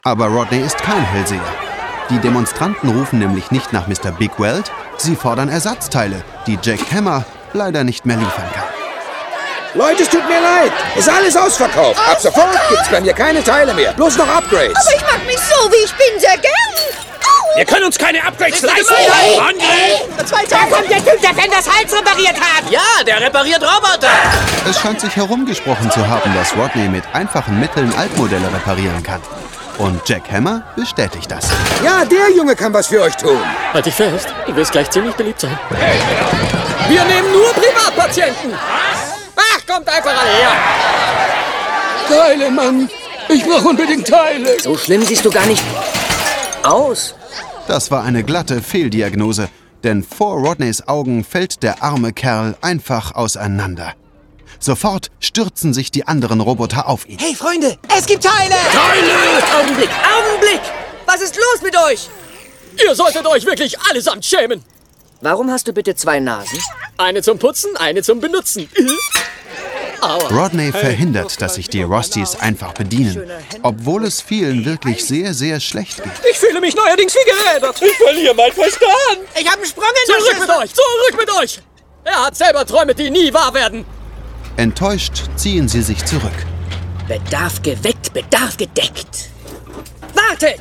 Aber Rodney ist kein Hellseher. Die Demonstranten rufen nämlich nicht nach Mr. Big Weld, sie fordern Ersatzteile, die Jack Hammer leider nicht mehr liefern kann. Leute, es tut mir leid. Ist alles ausverkauft. Ab sofort gibt's bei mir keine Teile mehr. Bloß noch Upgrades. Aber ich mag mich so, wie ich bin, sehr gern. Wir können uns keine Upgrades leisten. Da kommt der Typ, der Fenders Hals repariert hat. Ja, der repariert Roboter. Es scheint sich herumgesprochen zu haben, dass Rodney mit einfachen Mitteln Altmodelle reparieren kann. Und Jack Hammer bestätigt das. Ja, der Junge kann was für euch tun. Halt dich fest, du wirst gleich ziemlich beliebt sein. Wir nehmen nur Privatpatienten. Ach, kommt einfach alle her. Teile, Mann. Ich brauche unbedingt Teile. So schlimm siehst du gar nicht aus. Das war eine glatte Fehldiagnose, denn vor Rodneys Augen fällt der arme Kerl einfach auseinander. Sofort stürzen sich die anderen Roboter auf ihn. Hey, Freunde, es gibt Teile. Augenblick, Augenblick. Was ist los mit euch? Ihr solltet euch wirklich allesamt schämen. Warum hast du bitte 2 Nasen? Eine zum Putzen, eine zum Benutzen. Aua. Rodney verhindert, dass sich die Rosties einfach bedienen, obwohl es vielen wirklich sehr, sehr schlecht geht. Ich fühle mich neuerdings wie gerädert. Ich verliere meinen Verstand. Ich habe einen Sprung in der Zurück mit euch, zurück mit euch. Er hat selber Träume, die nie wahr werden. Enttäuscht ziehen sie sich zurück. Bedarf geweckt, Bedarf gedeckt. Wartet!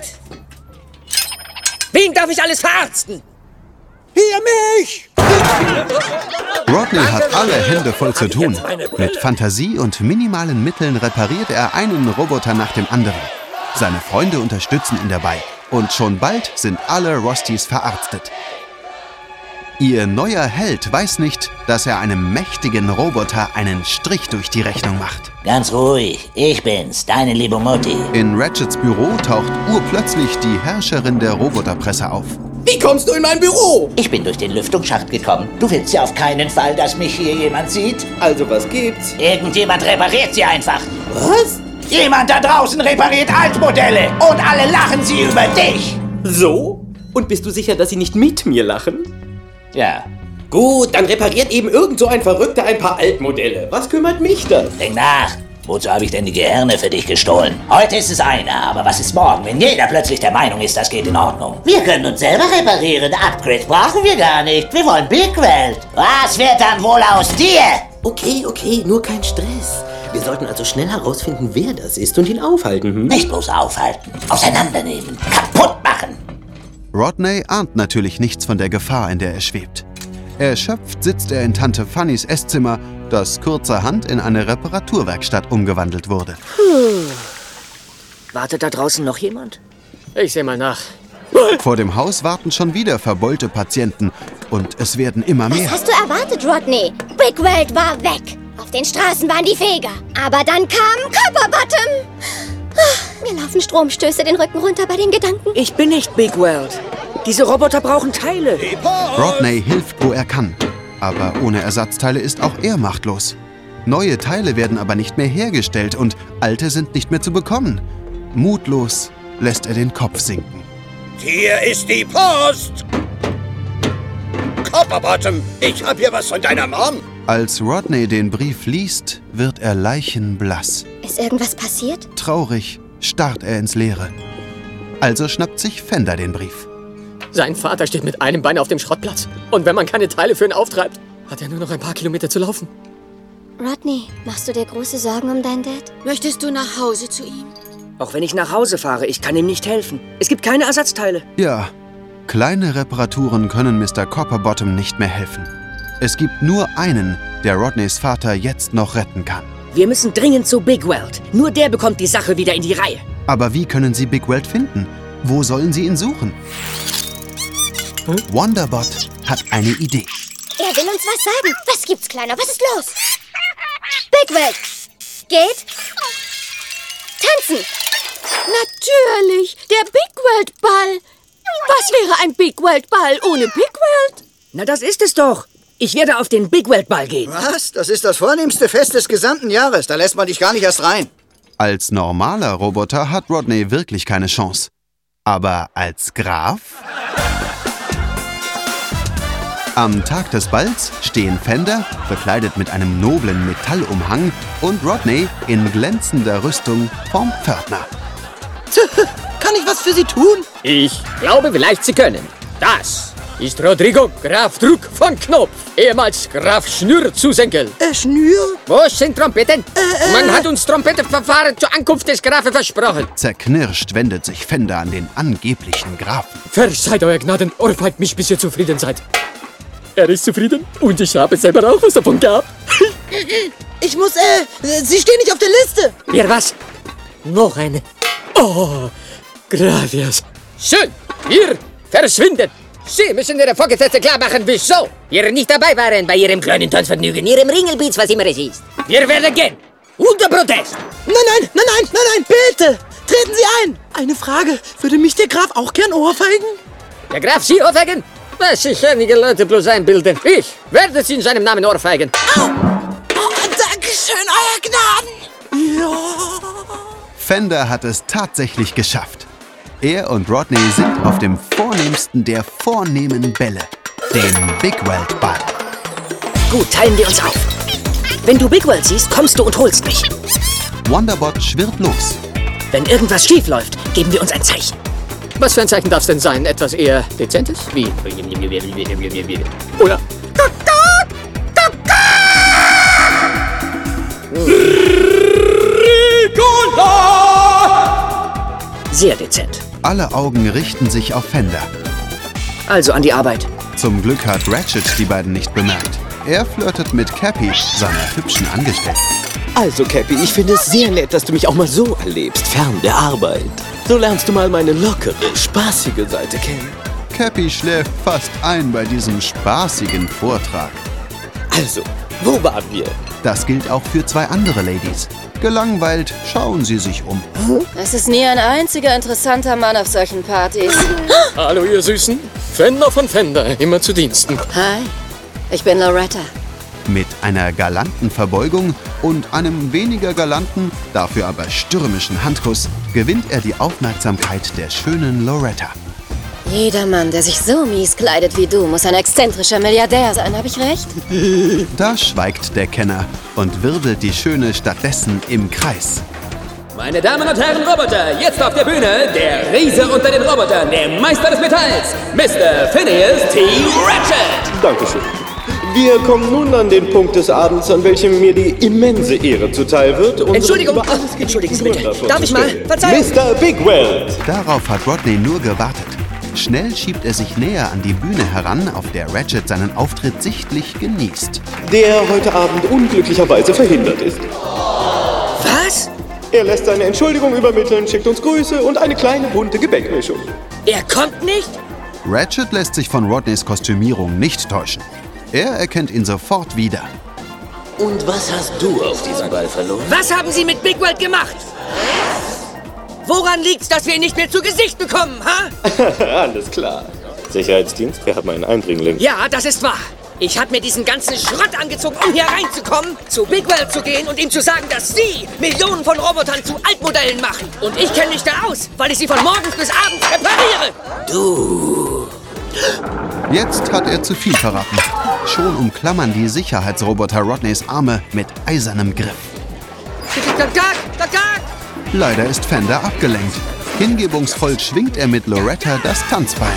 Wen darf ich alles verarzten? Hier mich! Rodney hat alle Hände voll zu tun. Mit Fantasie und minimalen Mitteln repariert er einen Roboter nach dem anderen. Seine Freunde unterstützen ihn dabei. Und schon bald sind alle Rosties verarztet. Ihr neuer Held weiß nicht, dass er einem mächtigen Roboter einen Strich durch die Rechnung macht. Ganz ruhig, ich bin's, deine liebe Mutti. In Ratchets Büro taucht urplötzlich die Herrscherin der Roboterpresse auf. Wie kommst du in mein Büro? Ich bin durch den Lüftungsschacht gekommen. Du willst ja auf keinen Fall, dass mich hier jemand sieht. Also, was gibt's? Irgendjemand repariert sie einfach. Was? Jemand da draußen repariert Altmodelle und alle lachen sie über dich. So? Und bist du sicher, dass sie nicht mit mir lachen? Ja, Gut, dann repariert eben irgend so ein Verrückter ein paar Altmodelle. Was kümmert mich das? denk nach. Wozu habe ich denn die Gehirne für dich gestohlen? Heute ist es einer, aber was ist morgen, wenn jeder plötzlich der Meinung ist, das geht in Ordnung? Wir können uns selber reparieren. Upgrades brauchen wir gar nicht. Wir wollen Big Welt. Was wird dann wohl aus dir? Okay, nur kein Stress. Wir sollten also schnell herausfinden, wer das ist und ihn aufhalten, Nicht bloß aufhalten, auseinandernehmen, kaputt machen. Rodney ahnt natürlich nichts von der Gefahr, in der er schwebt. Erschöpft sitzt er in Tante Fannys Esszimmer, das kurzerhand in eine Reparaturwerkstatt umgewandelt wurde. Wartet da draußen noch jemand? Ich seh mal nach. Vor dem Haus warten schon wieder verbeulte Patienten und es werden immer mehr. Was hast du erwartet, Rodney? Big Welt war weg. Auf den Straßen waren die Feger. Aber dann kam Copperbottom. Mir laufen Stromstöße den Rücken runter bei den Gedanken. Ich bin nicht Big Welt. Diese Roboter brauchen Teile. Rodney hilft, wo er kann. Aber ohne Ersatzteile ist auch er machtlos. Neue Teile werden aber nicht mehr hergestellt und alte sind nicht mehr zu bekommen. Mutlos lässt er den Kopf sinken. Hier ist die Post! Copperbottom, ich hab hier was von deiner Mom. Als Rodney den Brief liest, wird er leichenblass. Ist irgendwas passiert? Traurig starrt er ins Leere. Also schnappt sich Fender den Brief. Sein Vater steht mit einem Bein auf dem Schrottplatz. Und wenn man keine Teile für ihn auftreibt, hat er nur noch ein paar Kilometer zu laufen. Rodney, machst du dir große Sorgen um deinen Dad? Möchtest du nach Hause zu ihm? Auch wenn ich nach Hause fahre, ich kann ihm nicht helfen. Es gibt keine Ersatzteile. Ja, kleine Reparaturen können Mr. Copperbottom nicht mehr helfen. Es gibt nur einen, der Rodneys Vater jetzt noch retten kann. Wir müssen dringend zu Big Welt. Nur der bekommt die Sache wieder in die Reihe. Aber wie können sie Big Welt finden? Wo sollen sie ihn suchen? Wonderbot hat eine Idee. Er will uns was sagen. Was gibt's, Kleiner? Was ist los? Big Welt. Geht. Tanzen. Natürlich, der Big Welt Ball. Was wäre ein Big Welt Ball ohne Big Welt? Na, das ist es doch. Ich werde auf den Big Welt Ball gehen. Was? Das ist das vornehmste Fest des gesamten Jahres. Da lässt man dich gar nicht erst rein. Als normaler Roboter hat Rodney wirklich keine Chance. Aber als Graf? Am Tag des Balls stehen Fender, bekleidet mit einem noblen Metallumhang, und Rodney in glänzender Rüstung vorm Pförtner. Kann ich was für Sie tun? Ich glaube, vielleicht Sie können. Das ist Rodrigo Graf Druck von Knopf, ehemals Graf Schnür zu Senkel. Schnür? Wo sind Trompeten? Man hat uns Trompetenverfahren zur Ankunft des Grafen versprochen. Zerknirscht wendet sich Fender an den angeblichen Grafen. Verzeiht, euer Gnaden, ohrfeigt mich, bis ihr zufrieden seid. Er ist zufrieden und ich habe selber auch was davon gehabt. Ich muss, Sie stehen nicht auf der Liste. Ihr was? Noch eine. Oh, gracias. Schön, ihr verschwindet. Sie müssen Ihre Vorgesetzte klar machen, wieso wir nicht dabei waren bei Ihrem kleinen Tanzvergnügen, Ihrem Ringelbeats, was immer es ist. Wir werden gehen. Unter Protest. Nein, bitte. Treten Sie ein. Eine Frage. Würde mich der Graf auch gern ohrfeigen? Der Graf Sie ohrfeigen? Was sich einige Leute bloß einbilden. Ich werde Sie in seinem Namen ohrfeigen. Oh, Dankeschön, euer Gnaden. Ja. Fender hat es tatsächlich geschafft. Er und Rodney sind auf dem vornehmsten der vornehmen Bälle, dem Big Welt Ball. Gut, teilen wir uns auf. Wenn du Big Welt siehst, kommst du und holst mich. Wonderbot schwirrt los. Wenn irgendwas schief läuft, geben wir uns ein Zeichen. Was für ein Zeichen darf es denn sein? Etwas eher Dezentes? Wie? Oder? Sehr dezent. Alle Augen richten sich auf Fender. Also an die Arbeit. Zum Glück hat Ratchet die beiden nicht bemerkt. Er flirtet mit Cappy, seiner hübschen Angestellten. Also, Cappy, ich finde es sehr nett, dass du mich auch mal so erlebst, fern der Arbeit. So lernst du mal meine lockere, spaßige Seite kennen. Cappy schläft fast ein bei diesem spaßigen Vortrag. Also, wo waren wir? Das gilt auch für zwei andere Ladies. Gelangweilt schauen sie sich um. Es ist nie ein einziger interessanter Mann auf solchen Partys. Hallo, ihr Süßen. Fender von Fender, immer zu Diensten. Hi, ich bin Loretta. Mit einer galanten Verbeugung und einem weniger galanten, dafür aber stürmischen Handkuss gewinnt er die Aufmerksamkeit der schönen Loretta. Jeder Mann, der sich so mies kleidet wie du, muss ein exzentrischer Milliardär sein, habe ich recht? Da schweigt der Kenner und wirbelt die Schöne stattdessen im Kreis. Meine Damen und Herren Roboter, jetzt auf der Bühne der Riese unter den Robotern, der Meister des Metalls, Mr. Phineas T. Ratchet. Dankeschön. Wir kommen nun an den Punkt des Abends, an welchem mir die immense Ehre zuteil wird. Entschuldigung, entschuldigen Sie bitte. Darf ich mal? Verzeihung. Mr. Big Welt. Darauf hat Rodney nur gewartet. Schnell schiebt er sich näher an die Bühne heran, auf der Ratchet seinen Auftritt sichtlich genießt. Der heute Abend unglücklicherweise verhindert ist. Was? Er lässt seine Entschuldigung übermitteln, schickt uns Grüße und eine kleine bunte Gebäckmischung. Er kommt nicht? Ratchet lässt sich von Rodneys Kostümierung nicht täuschen. Er erkennt ihn sofort wieder. Und was hast du auf diesem Ball verloren? Was haben Sie mit Big Welt gemacht? Woran liegt's, dass wir ihn nicht mehr zu Gesicht bekommen, ha? Alles klar. Sicherheitsdienst, wir haben einen Eindringling. Ja, das ist wahr. Ich habe mir diesen ganzen Schrott angezogen, um hier reinzukommen, zu Big Welt zu gehen und ihm zu sagen, dass Sie Millionen von Robotern zu Altmodellen machen. Und ich kenne mich da aus, weil ich sie von morgens bis abends repariere. Du. Jetzt hat er zu viel verraten. Schon umklammern die Sicherheitsroboter Rodneys Arme mit eisernem Griff. Leider ist Fender abgelenkt. Hingebungsvoll schwingt er mit Loretta das Tanzbein.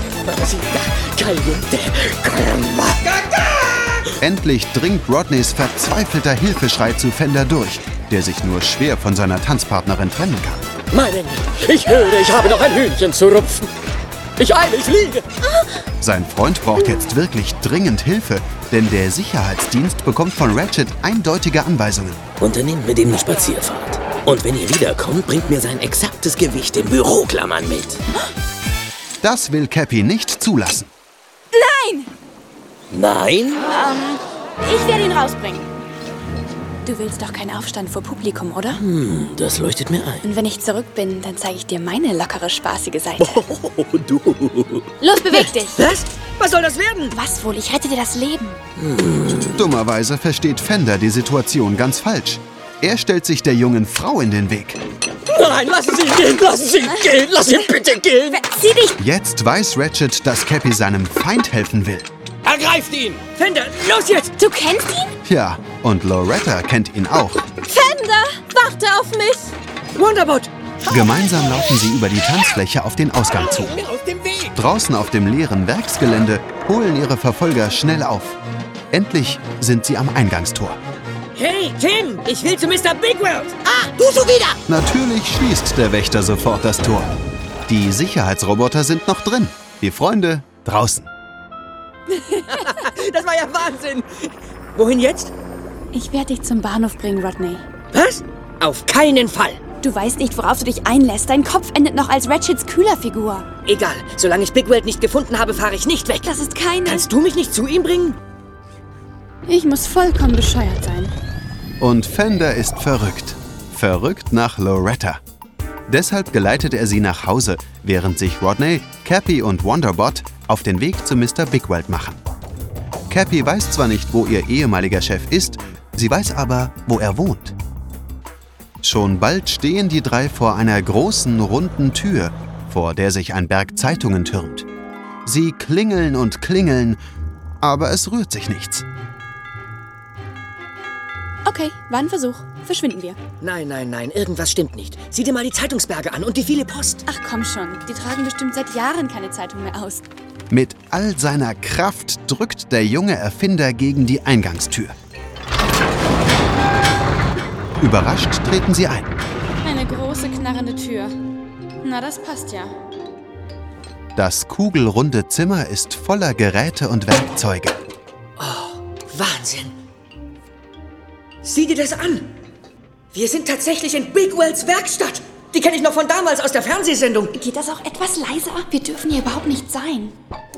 Endlich dringt Rodneys verzweifelter Hilfeschrei zu Fender durch, der sich nur schwer von seiner Tanzpartnerin trennen kann. Mein Engel, ich höre, ich habe noch ein Hühnchen zu rupfen. Ich eile, ich fliege. Sein Freund braucht jetzt wirklich dringend Hilfe, denn der Sicherheitsdienst bekommt von Ratchet eindeutige Anweisungen. Unternehmt mit ihm eine Spazierfahrt. Und wenn ihr wiederkommt, bringt mir sein exaktes Gewicht in Büroklammern mit. Das will Cappy nicht zulassen. Nein! Nein? Ich werde ihn rausbringen. Du willst doch keinen Aufstand vor Publikum, oder? Das leuchtet mir ein. Und wenn ich zurück bin, dann zeige ich dir meine lockere, spaßige Seite. Oh, du. Los, beweg dich! Was? Was soll das werden? Was wohl? Ich rette dir das Leben. Dummerweise versteht Fender die Situation ganz falsch. Er stellt sich der jungen Frau in den Weg. Nein, lassen Sie ihn gehen, lassen Sie ihn gehen, lass ihn bitte gehen. Zieh dich! Jetzt weiß Ratchet, dass Cappy seinem Feind helfen will. Ergreift ihn! Fender, los jetzt! Du kennst ihn? Ja, und Loretta kennt ihn auch. Fender, warte auf mich! Wonderbot, Gemeinsam laufen sie über die Tanzfläche auf den Ausgang zu. Draußen auf dem leeren Werksgelände holen ihre Verfolger schnell auf. Endlich sind sie am Eingangstor. Hey, Tim, ich will zu Mr. Bigweld. Ah, du schon wieder! Natürlich schließt der Wächter sofort das Tor. Die Sicherheitsroboter sind noch drin. Die Freunde draußen. Das war ja Wahnsinn. Wohin jetzt? Ich werde dich zum Bahnhof bringen, Rodney. Was? Auf keinen Fall. Du weißt nicht, worauf du dich einlässt. Dein Kopf endet noch als Ratchets Kühlerfigur. Egal, solange ich Bigweld nicht gefunden habe, fahre ich nicht weg. Das ist keine... Kannst du mich nicht zu ihm bringen? Ich muss vollkommen bescheuert sein. Und Fender ist verrückt. Verrückt nach Loretta. Deshalb geleitet er sie nach Hause, während sich Rodney, Cappy und Wonderbot auf den Weg zu Mr. Bigweld machen. Cappy weiß zwar nicht, wo ihr ehemaliger Chef ist, sie weiß aber, wo er wohnt. Schon bald stehen die drei vor einer großen, runden Tür, vor der sich ein Berg Zeitungen türmt. Sie klingeln und klingeln, aber es rührt sich nichts. Okay, war ein Versuch. Verschwinden wir. Nein, irgendwas stimmt nicht. Sieh dir mal die Zeitungsberge an und die viele Post. Ach komm schon, die tragen bestimmt seit Jahren keine Zeitung mehr aus. Mit all seiner Kraft drückt der junge Erfinder gegen die Eingangstür. Überrascht treten sie ein. Eine große, knarrende Tür. Na, das passt ja. Das kugelrunde Zimmer ist voller Geräte und Werkzeuge. Oh, Wahnsinn. Sieh dir das an. Wir sind tatsächlich in Bigwelds Werkstatt. Die kenne ich noch von damals aus der Fernsehsendung. Geht das auch etwas leiser? Wir dürfen hier überhaupt nicht sein.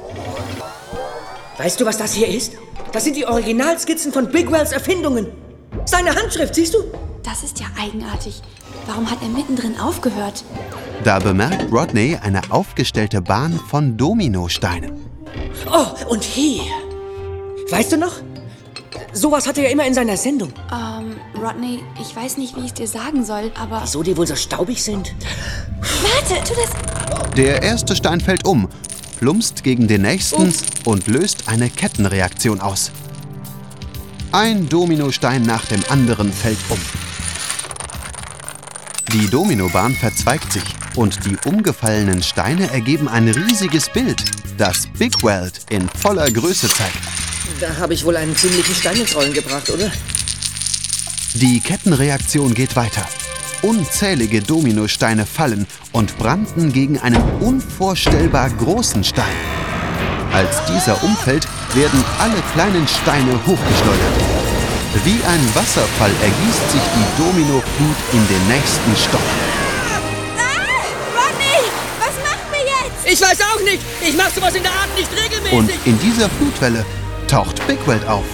Weißt du, was das hier ist? Das sind die Originalskizzen von Bigwelds Erfindungen. Seine Handschrift, siehst du? Das ist ja eigenartig. Warum hat er mittendrin aufgehört? Da bemerkt Rodney eine aufgestellte Bahn von Dominosteinen. Oh, und hier. Weißt du noch? Sowas hatte er immer in seiner Sendung. Rodney, ich weiß nicht, wie ich es dir sagen soll, aber... Wieso die wohl so staubig sind? Warte, tu das... Der erste Stein fällt um, plumpst gegen den nächsten und löst eine Kettenreaktion aus. Ein Dominostein nach dem anderen fällt um. Die Dominobahn verzweigt sich und die umgefallenen Steine ergeben ein riesiges Bild, das Bigweld in voller Größe zeigt. Da habe ich wohl einen ziemlichen Stein ins Rollen gebracht, oder? Die Kettenreaktion geht weiter. Unzählige Dominosteine fallen und branden gegen einen unvorstellbar großen Stein. Als dieser umfällt, werden alle kleinen Steine hochgeschleudert. Wie ein Wasserfall ergießt sich die Dominoflut in den nächsten Stock. Rodney, was machen wir jetzt? Ich weiß auch nicht. Ich mache sowas in der Art nicht regelmäßig. Und in dieser Flutwelle taucht Bigweld auf.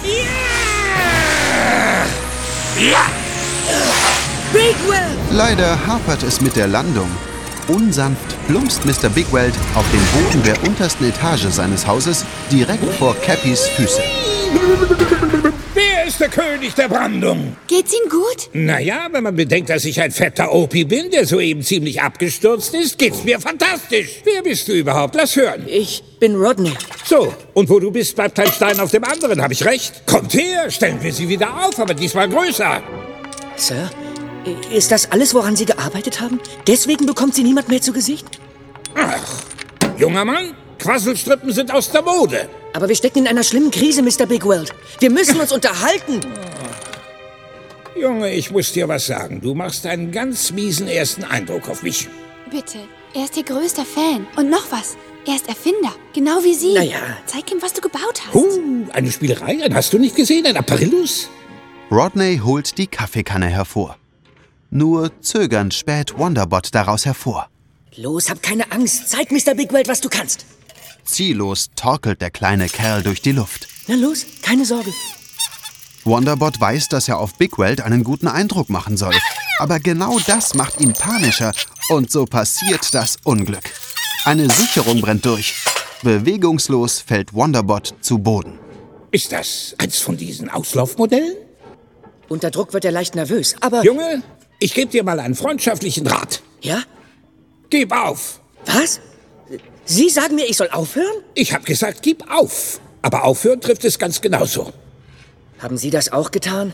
Ja! Bigweld! Leider hapert es mit der Landung. Unsanft plumpst Mr. Bigweld auf den Boden der untersten Etage seines Hauses direkt vor Cappys Füße. Wer ist der König der Brandung? Geht's Ihnen gut? Naja, wenn man bedenkt, dass ich ein fetter Opi bin, der soeben ziemlich abgestürzt ist, geht's mir fantastisch. Wer bist du überhaupt? Lass hören. Ich bin Rodney. So, und wo du bist, bleibt ein Stein auf dem anderen, habe ich recht? Kommt her, stellen wir sie wieder auf, aber diesmal größer. Sir, ist das alles, woran Sie gearbeitet haben? Deswegen bekommt Sie niemand mehr zu Gesicht? Ach, junger Mann, Quasselstrippen sind aus der Mode. Aber wir stecken in einer schlimmen Krise, Mr. Bigweld. Wir müssen uns unterhalten. Junge, ich muss dir was sagen. Du machst einen ganz miesen ersten Eindruck auf mich. Bitte, er ist Ihr größter Fan. Und noch was, er ist Erfinder, genau wie Sie. Naja. Zeig ihm, was du gebaut hast. Eine Spielerei? Einen hast du nicht gesehen? Ein Apparillus? Rodney holt die Kaffeekanne hervor. Nur zögernd späht Wonderbot daraus hervor. Los, hab keine Angst. Zeig Mr. Bigweld, was du kannst. Ziellos torkelt der kleine Kerl durch die Luft. Na los, keine Sorge. Wonderbot weiß, dass er auf Bigweld einen guten Eindruck machen soll. Aber genau das macht ihn panischer. Und so passiert das Unglück. Eine Sicherung brennt durch. Bewegungslos fällt Wonderbot zu Boden. Ist das eins von diesen Auslaufmodellen? Unter Druck wird er leicht nervös, aber... Junge, ich gebe dir mal einen freundschaftlichen Rat. Ja? Gib auf. Was? Sie sagen mir, ich soll aufhören? Ich habe gesagt, gib auf. Aber aufhören trifft es ganz genauso. Haben Sie das auch getan?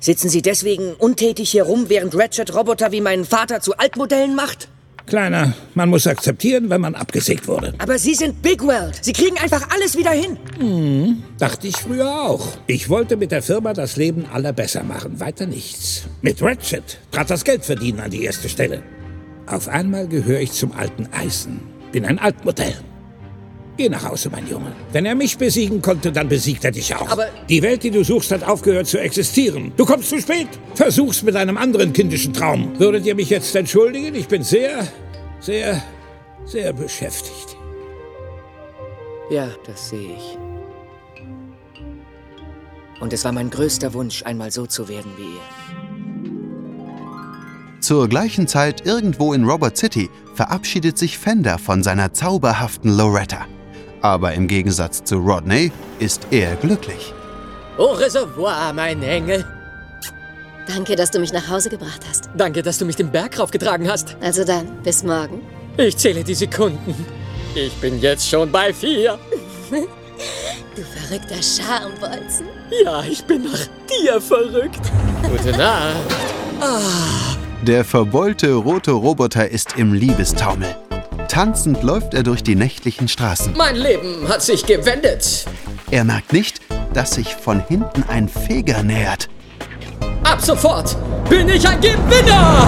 Sitzen Sie deswegen untätig hier rum, während Ratchet Roboter wie meinen Vater zu Altmodellen macht? Kleiner, man muss akzeptieren, wenn man abgesägt wurde. Aber Sie sind Big World. Sie kriegen einfach alles wieder hin. Dachte ich früher auch. Ich wollte mit der Firma das Leben aller besser machen. Weiter nichts. Mit Ratchet trat das Geldverdienen an die erste Stelle. Auf einmal gehöre ich zum alten Eisen. Bin ein Altmodell. Geh nach Hause, mein Junge. Wenn er mich besiegen konnte, dann besiegt er dich auch. Aber die Welt, die du suchst, hat aufgehört zu existieren. Du kommst zu spät. Versuch's mit einem anderen kindischen Traum. Würdet ihr mich jetzt entschuldigen? Ich bin sehr beschäftigt. Ja, das sehe ich. Und es war mein größter Wunsch, einmal so zu werden wie ihr. Zur gleichen Zeit irgendwo in Robot City verabschiedet sich Fender von seiner zauberhaften Loretta. Aber im Gegensatz zu Rodney ist er glücklich. Au reservoir, mein Engel. Danke, dass du mich nach Hause gebracht hast. Danke, dass du mich den Berg raufgetragen hast. Also dann, bis morgen. Ich zähle die Sekunden. Ich bin jetzt schon bei 4. Du verrückter Schambolzen. Ja, ich bin nach dir verrückt. Gute Nacht. Der verbeulte rote Roboter ist im Liebestaumel. Tanzend läuft er durch die nächtlichen Straßen. Mein Leben hat sich gewendet. Er merkt nicht, dass sich von hinten ein Feger nähert. Ab sofort bin ich ein Gewinner!